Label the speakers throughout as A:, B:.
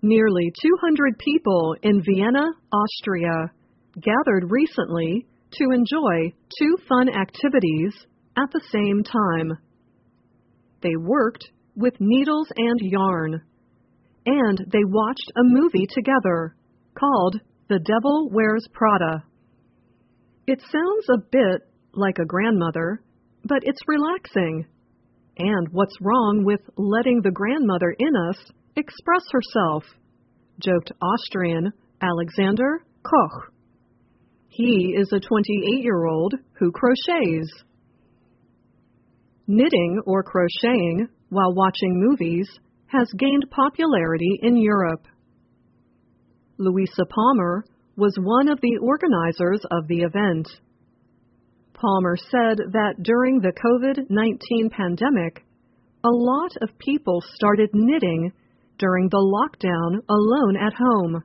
A: Nearly 200 people in Vienna, Austria, gathered recently to enjoy two fun activities at the same time. They worked with needles and yarn, and they watched a movie together called The Devil Wears Prada. It sounds a bit like a grandmother, but it's relaxing. And what's wrong with letting the grandmother in us express herself, joked Austrian Alexander Koch. He is a 28-year-old who crochets. Knitting or crocheting while watching movies has gained popularity in Europe. Louisa Palmer was one of the organizers of the event. Palmer said that during the COVID-19 pandemic, a lot of people started knitting during the lockdown alone at home.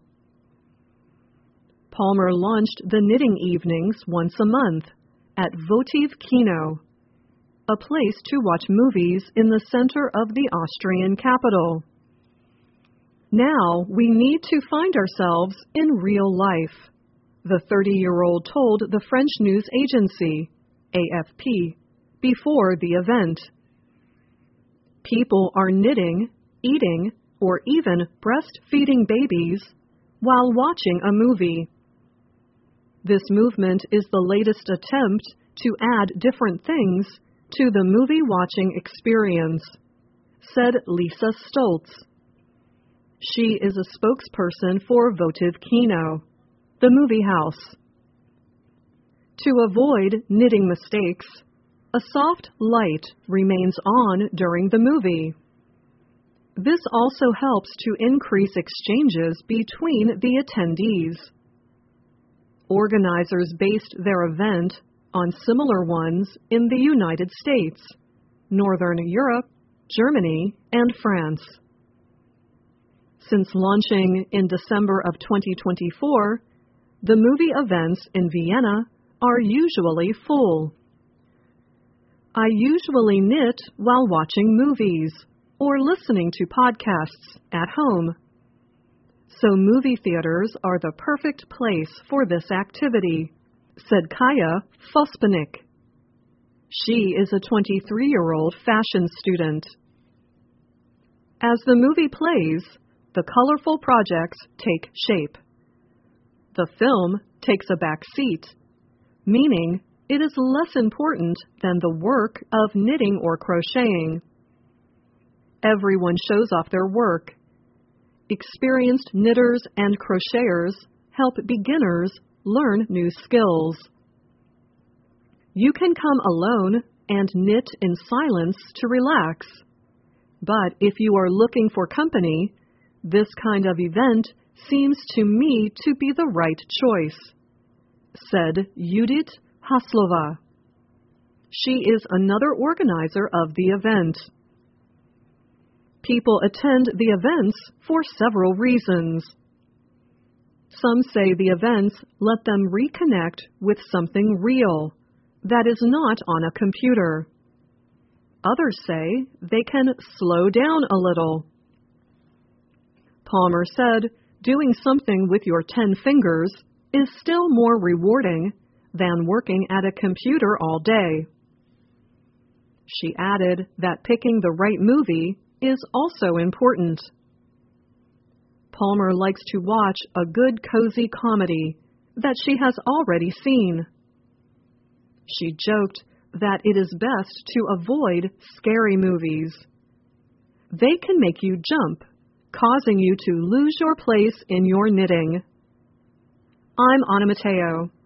A: Palmer launched the knitting evenings once a month at Votive Kino, a place to watch movies in the center of the Austrian capital. Now we need to find ourselves in real life, the 30-year-old told the French news agency, AFP, before the event. People are knitting, eating, or even breastfeeding babies while watching a movie. This movement is the latest attempt to add different things to the movie-watching experience, said Lisa Stoltz. She is a spokesperson for Votive Kino, the movie house. To avoid knitting mistakes, a soft light remains on during the movie. This also helps to increase exchanges between the attendees. Organizers based their event on similar ones in the United States, Northern Europe, Germany, and France. Since launching in December of 2024, the movie events in Vienna are usually full. I usually knit while watching movies or listening to podcasts at home. So movie theaters are the perfect place for this activity, said Kaya Fospanik. She is a 23-year-old fashion student. As the movie plays, the colorful projects take shape. The film takes a back seat, meaning it is less important than the work of knitting or crocheting. Everyone shows off their work. Experienced knitters and crocheters help beginners learn new skills. You can come alone and knit in silence to relax. But if you are looking for company, this kind of event seems to me to be the right choice, said Judith Haslova. She is another organizer of the event. People attend the events for several reasons. Some say the events let them reconnect with something real that is not on a computer. Others say they can slow down a little. Palmer said doing something with your 10 fingers is still more rewarding than working at a computer all day. She added that picking the right movie is also important. Palmer likes to watch a good cozy comedy that she has already seen. She joked that it is best to avoid scary movies. They can make you jump, causing you to lose your place in your knitting. I'm Anna Mateo.